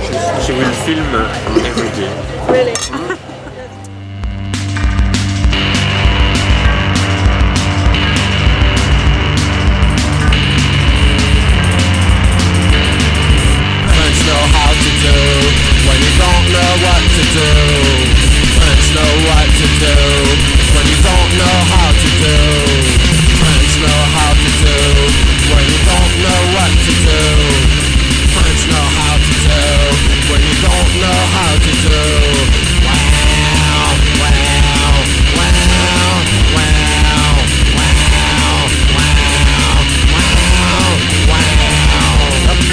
She will film every day. Really? Friends know how to do when you don't know what to do. Friends know what to do when you don't know how to do. Friends know how to do when you don't know what to do. Friends know how to do when you don't know how to do. Wow, wow, wow, wow, wow, wow, wow, wow.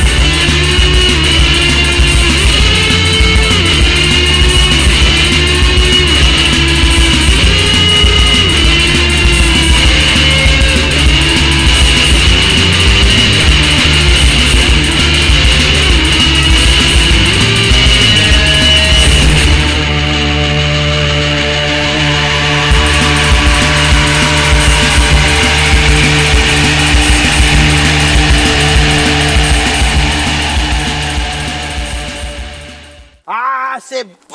Ah, c'est